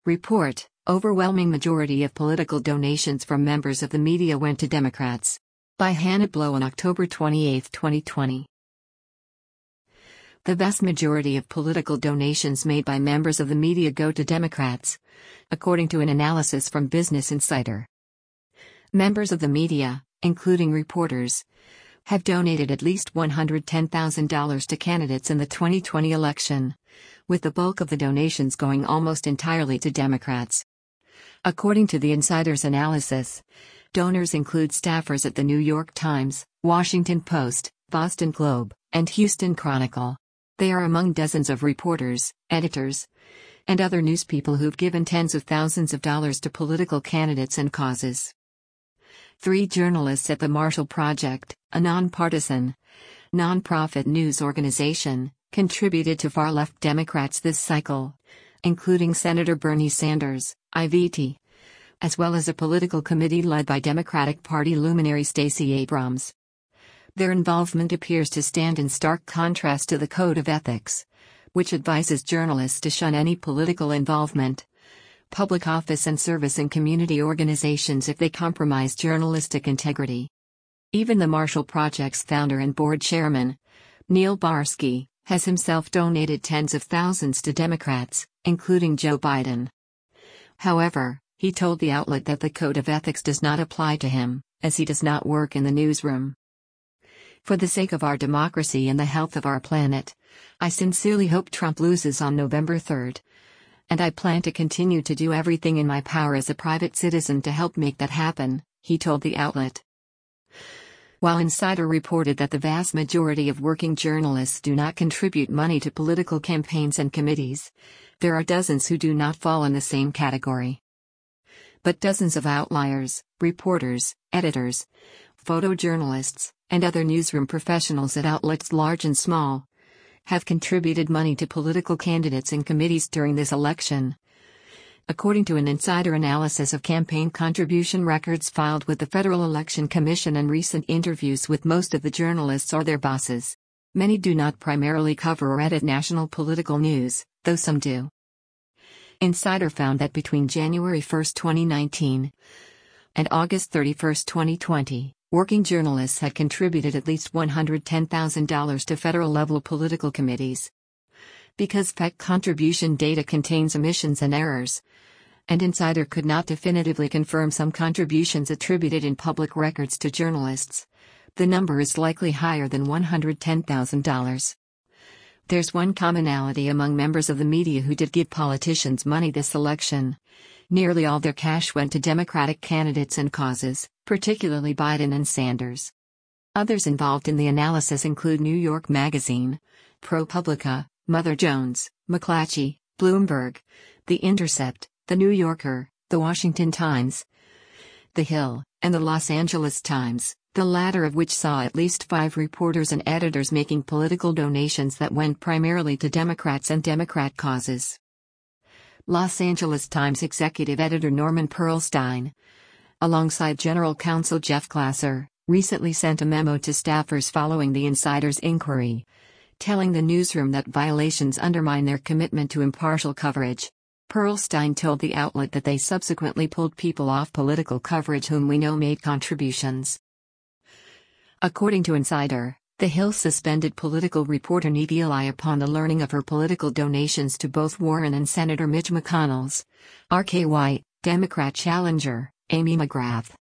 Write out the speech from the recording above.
Report: Overwhelming majority of political donations from members of the media went to Democrats. By Hannah Blow on October 28, 2020. The vast majority of political donations made by members of the media go to Democrats, according to an analysis from Business Insider. Members of the media, including reporters, have donated at least $110,000 to candidates in the 2020 election, with the bulk of the donations going almost entirely to Democrats. According to the Insider's analysis, donors include staffers at the New York Times, Washington Post, Boston Globe, and Houston Chronicle. They are among dozens of reporters, editors, and other newspeople who've given tens of thousands of dollars to political candidates and causes. 3 journalists at the Marshall Project, a nonpartisan, nonprofit news organization, contributed to far-left Democrats this cycle, including Senator Bernie Sanders, IVT, as well as a political committee led by Democratic Party luminary Stacey Abrams. Their involvement appears to stand in stark contrast to the Code of Ethics, which advises journalists to shun any political involvement, public office and service in community organizations if they compromise journalistic integrity. Even the Marshall Project's founder and board chairman, Neil Barsky, has himself donated tens of thousands to Democrats, including Joe Biden. However, he told the outlet that the Code of Ethics does not apply to him, as he does not work in the newsroom. For the sake of our democracy and the health of our planet, I sincerely hope Trump loses on November 3rd. And I plan to continue to do everything in my power as a private citizen to help make that happen, he told the outlet. While Insider reported that the vast majority of working journalists do not contribute money to political campaigns and committees, there are dozens who do not fall in the same category. But dozens of outliers, reporters, editors, photojournalists, and other newsroom professionals at outlets large and small, have contributed money to political candidates and committees during this election. According to an Insider analysis of campaign contribution records filed with the Federal Election Commission and recent interviews with most of the journalists or their bosses, many do not primarily cover or edit national political news, though some do. Insider found that between January 1, 2019, and August 31, 2020, working journalists had contributed at least $110,000 to federal-level political committees. Because FEC contribution data contains omissions and errors, and Insider could not definitively confirm some contributions attributed in public records to journalists, the number is likely higher than $110,000. There's one commonality among members of the media who did give politicians money this election. Nearly all their cash went to Democratic candidates and causes, particularly Biden and Sanders. Others involved in the analysis include New York Magazine, ProPublica, Mother Jones, McClatchy, Bloomberg, The Intercept, The New Yorker, The Washington Times, The Hill, and The Los Angeles Times, the latter of which saw at least 5 reporters and editors making political donations that went primarily to Democrats and Democrat causes. Los Angeles Times executive editor Norman Pearlstein, alongside General Counsel Jeff Glasser, recently sent a memo to staffers following the Insider's inquiry, telling the newsroom that violations undermine their commitment to impartial coverage. Pearlstein told the outlet that they subsequently pulled people off political coverage whom we know made contributions. According to Insider, The Hill suspended political reporter Neve Eli upon the learning of her political donations to both Warren and Senator Mitch McConnell's RK White, Democrat challenger, Amy McGrath.